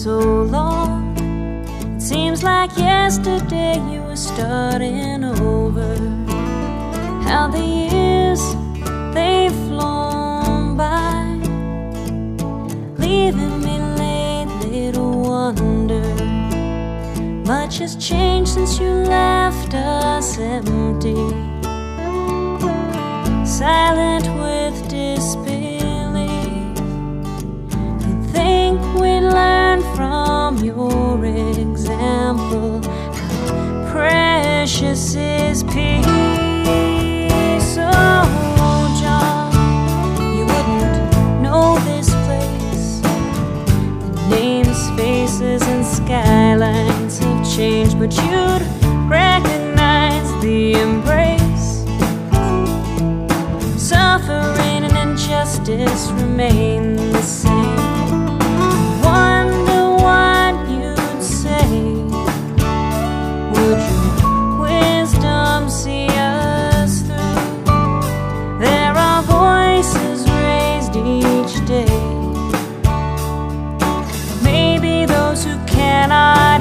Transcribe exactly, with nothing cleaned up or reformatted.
so long. It seems like yesterday you were starting over. How the years, they've flown by, leaving me lately to wonder. Much has changed since you left us empty, silent with disbelief. You'd think we'd learn from your example. How precious is peace. Oh, John, you wouldn't know this place. The names, faces, and skylines have changed, but you'd recognize the embrace. Suffering and injustice remain the same. Wonder what you'd say. Would your wisdom see us through? There are voices raised each day. Maybe those who cannot